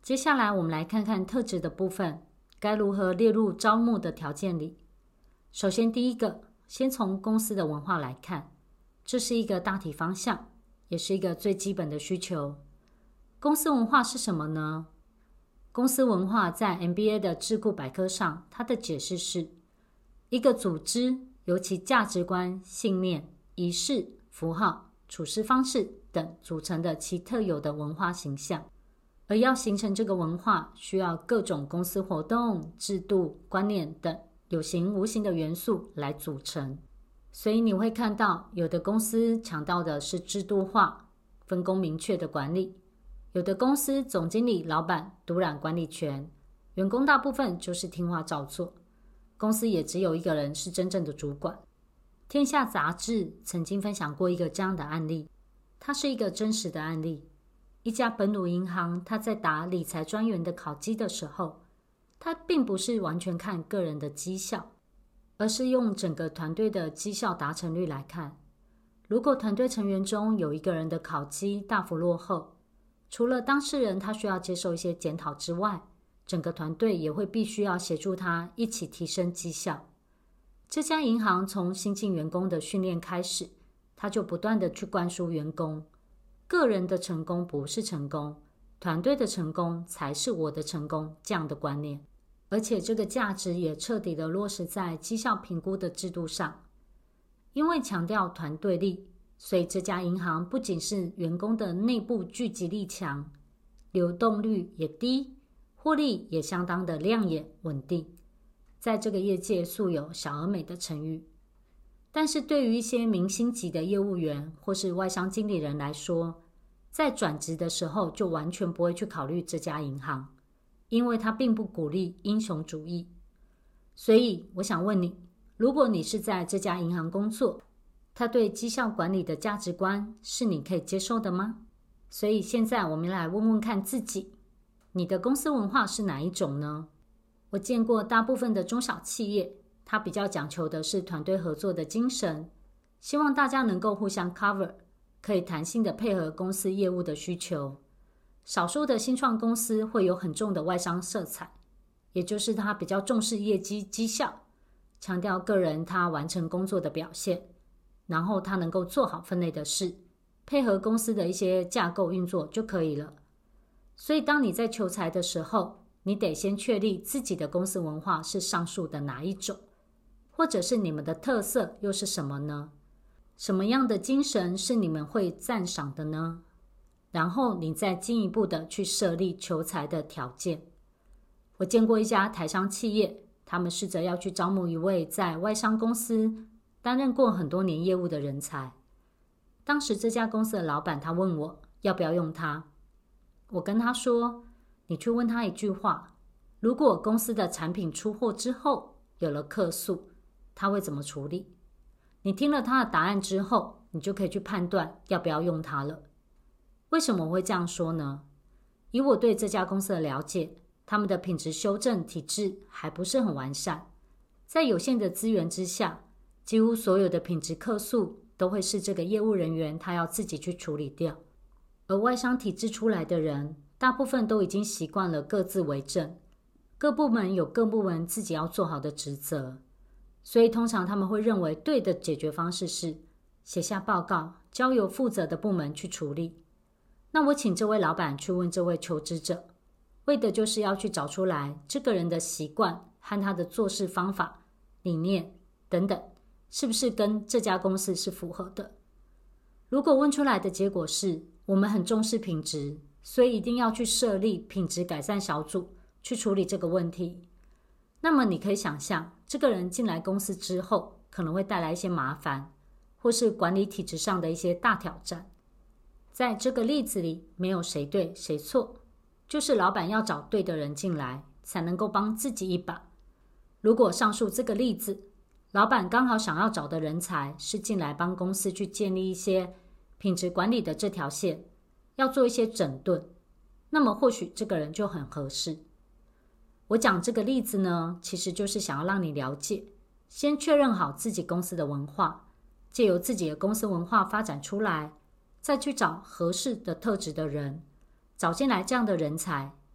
接下来我们来看看特质的部分，该如何列入招募的条件里。首先第一个，先从公司的文化来看，这是一个大体方向，也是一个最基本的需求。公司文化是什么呢？公司文化在 MBA 的智库百科上，它的解释是一个组织由其价值观、信念、仪式、符号、处事方式等组成的其特有的文化形象。而要形成这个文化，需要各种公司活动、制度、观念等有形无形的元素来组成。所以你会看到，有的公司强调的是制度化、分工明确的管理，有的公司总经理、老板独揽管理权，员工大部分就是听话照做，公司也只有一个人是真正的主管。天下杂志曾经分享过一个这样的案例，它是一个真实的案例。一家本土银行，他在打理财专员的考绩的时候，他并不是完全看个人的绩效，而是用整个团队的绩效达成率来看。如果团队成员中有一个人的考绩大幅落后，除了当事人他需要接受一些检讨之外，整个团队也会必须要协助他一起提升绩效。这家银行从新进员工的训练开始，他就不断的去灌输员工，个人的成功不是成功，团队的成功才是我的成功，这样的观念。而且这个价值也彻底的落实在绩效评估的制度上。因为强调团队力，所以这家银行不仅是员工的内部聚集力强，流动率也低，获利也相当的亮眼稳定，在这个业界素有小而美的成语。但是对于一些明星级的业务员或是外商经理人来说，在转职的时候就完全不会去考虑这家银行，因为他并不鼓励英雄主义。所以我想问你，如果你是在这家银行工作，他对绩效管理的价值观是你可以接受的吗？所以现在我们来问问看自己，你的公司文化是哪一种呢？我见过大部分的中小企业，它比较讲求的是团队合作的精神，希望大家能够互相 cover， 可以弹性的配合公司业务的需求。少数的新创公司会有很重的外商色彩，也就是它比较重视业绩绩效，强调个人他完成工作的表现，然后他能够做好分内的事，配合公司的一些架构运作就可以了。所以当你在求财的时候，你得先确立自己的公司文化是上述的哪一种，或者是你们的特色又是什么呢？什么样的精神是你们会赞赏的呢？然后你再进一步的去设立求财的条件。我见过一家台商企业，他们试着要去招募一位在外商公司担任过很多年业务的人才。当时这家公司的老板他问我要不要用他，我跟他说，你去问他一句话，如果公司的产品出货之后有了客诉，他会怎么处理？你听了他的答案之后，你就可以去判断要不要用他了。为什么我会这样说呢？以我对这家公司的了解，他们的品质修正体制还不是很完善，在有限的资源之下，几乎所有的品质客诉都会是这个业务人员他要自己去处理掉。而外商体制出来的人，大部分都已经习惯了各自为政，各部门有各部门自己要做好的职责，所以通常他们会认为对的解决方式是写下报告，交由负责的部门去处理。那我请这位老板去问这位求职者，为的就是要去找出来这个人的习惯和他的做事方法、理念等等，是不是跟这家公司是符合的。如果问出来的结果是我们很重视品质，所以一定要去设立品质改善小组去处理这个问题，那么你可以想象，这个人进来公司之后可能会带来一些麻烦，或是管理体制上的一些大挑战。在这个例子里，没有谁对谁错，就是老板要找对的人进来，才能够帮自己一把。如果上述这个例子，老板刚好想要找的人才是进来帮公司去建立一些品质管理的这条线，要做一些整顿，那么或许这个人就很合适。我讲这个例子呢，其实就是想要让你了解，先确认好自己公司的文化，借由自己的公司文化发展出来，再去找合适的特质的人，找进来这样的人才，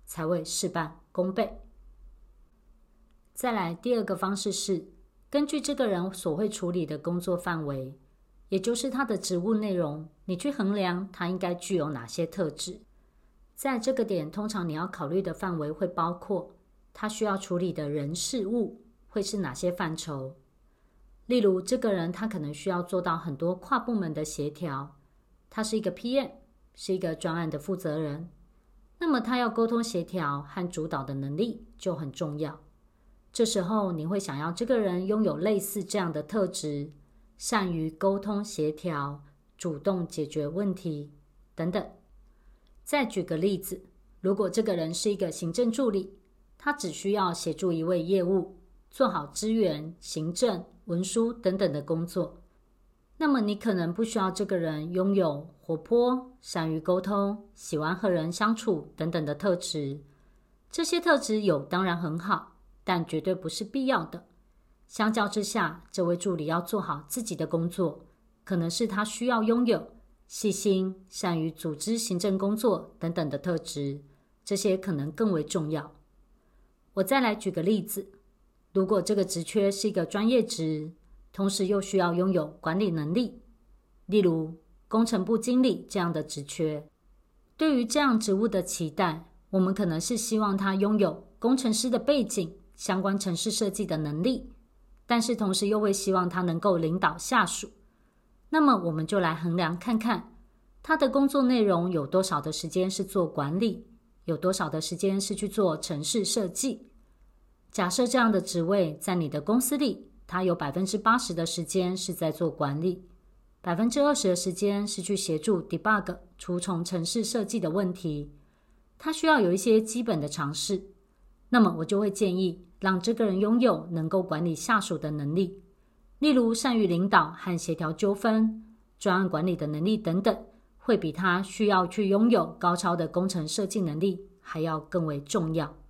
才会事半功倍。再来第二个方式是，根据这个人所会处理的工作范围，也就是他的职务内容，你去衡量他应该具有哪些特质。在这个点，通常你要考虑的范围会包括他需要处理的人事物会是哪些范畴。例如，这个人他可能需要做到很多跨部门的协调，他是一个 PM， 是一个专案的负责人，那么他要沟通协调和主导的能力就很重要。这时候你会想要这个人拥有类似这样的特质，善于沟通协调，主动解决问题等等。再举个例子，如果这个人是一个行政助理，他只需要协助一位业务做好支援、行政、文书等等的工作，那么你可能不需要这个人拥有活泼、善于沟通、喜欢和人相处等等的特质。这些特质有当然很好，但绝对不是必要的。相较之下，这位助理要做好自己的工作，可能是他需要拥有细心、善于组织行政工作等等的特质，这些可能更为重要。我再来举个例子，如果这个职缺是一个专业职，同时又需要拥有管理能力，例如工程部经理这样的职缺，对于这样职务的期待，我们可能是希望他拥有工程师的背景、相关程式设计的能力，但是同时又会希望他能够领导下属。那么我们就来衡量看看，他的工作内容有多少的时间是做管理，有多少的时间是去做程式设计。假设这样的职位在你的公司里，他有 80% 的时间是在做管理， 20% 的时间是去协助 debug 除虫程式设计的问题，他需要有一些基本的常识。那么我就会建议让这个人拥有能够管理下属的能力，例如善于领导和协调纠纷、专案管理的能力等等，会比他需要去拥有高超的工程设计能力还要更为重要。